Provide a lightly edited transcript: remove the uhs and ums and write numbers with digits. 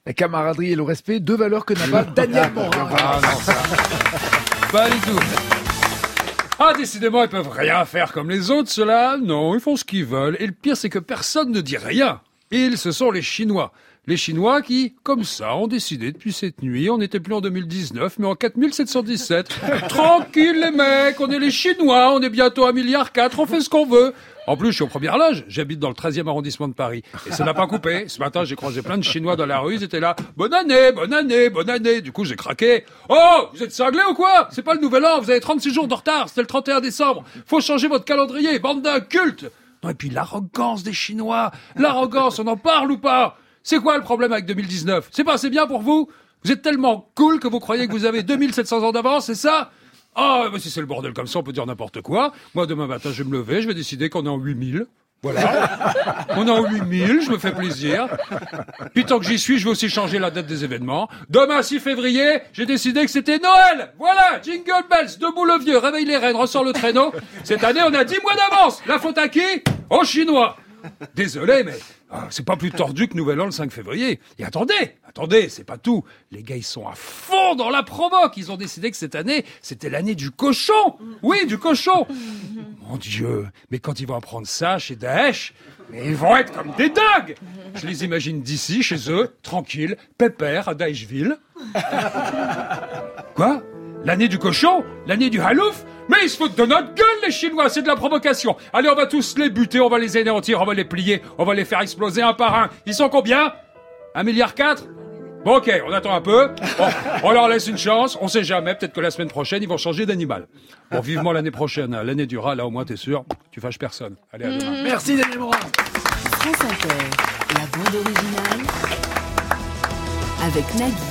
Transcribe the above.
La camaraderie et le respect, 2 valeurs que n'a pas Daniel Morin. Ah non, ça. Pas du tout. Ah, décidément, ils peuvent rien faire comme les autres, ceux-là. Non, ils font ce qu'ils veulent. Et le pire, c'est que personne ne dit rien. Ils, ce sont les Chinois. Les Chinois qui, comme ça, ont décidé depuis cette nuit, on n'était plus en 2019, mais en 4717. Tranquille, les mecs, on est les Chinois, on est bientôt 1,4 milliard, on fait ce qu'on veut. En plus, je suis aux premières loges. J'habite dans le 13e arrondissement de Paris. Et ça n'a pas coupé. Ce matin, j'ai croisé plein de Chinois dans la rue. Ils étaient là. Bonne année, bonne année, bonne année. Du coup, j'ai craqué. Oh, vous êtes cinglés ou quoi? C'est pas le nouvel an. Vous avez 36 jours de retard. C'était le 31 décembre. Faut changer votre calendrier. Bande d'incultes. Non, et puis l'arrogance des Chinois. L'arrogance, on en parle ou pas? C'est quoi le problème avec 2019? C'est pas assez bien pour vous? Vous êtes tellement cool que vous croyez que vous avez 2700 ans d'avance, c'est ça? Ah, bah si c'est le bordel comme ça, on peut dire n'importe quoi. Moi, demain matin, je vais me lever, je vais décider qu'on est en 8000. Voilà. On est en 8000, je me fais plaisir. Puis tant que j'y suis, je vais aussi changer la date des événements. Demain, 6 février, j'ai décidé que c'était Noël. Voilà, jingle bells, debout le vieux, réveille les reines, ressort le traîneau. Cette année, on a 10 mois d'avance. La faute à qui? Aux Chinois. Désolé, mais c'est pas plus tordu que Nouvel An le 5 février. Et attendez, c'est pas tout. Les gars, ils sont à fond dans la provoque. Ils ont décidé que cette année, c'était l'année du cochon. Oui, du cochon. Mon Dieu, mais quand ils vont apprendre ça chez Daesh, mais ils vont être comme des dingues. Je les imagine d'ici, chez eux, tranquilles, pépères, à Daeshville. Quoi? L'année du cochon? L'année du halouf? Mais ils se foutent de notre gueule, les Chinois, c'est de la provocation. Allez, on va tous les buter, on va les anéantir, on va les plier, on va les faire exploser un par un. Ils sont combien? 1,4 milliard? Bon, ok, on attend un peu. Bon, on leur laisse une chance, on sait jamais, peut-être que la semaine prochaine, ils vont changer d'animal. Bon, vivement l'année prochaine, hein. L'année du rat, là au moins t'es sûr, tu fâches personne. Allez, à demain. Merci Daniel Morin. France Inter, la bande originale avec Nagui.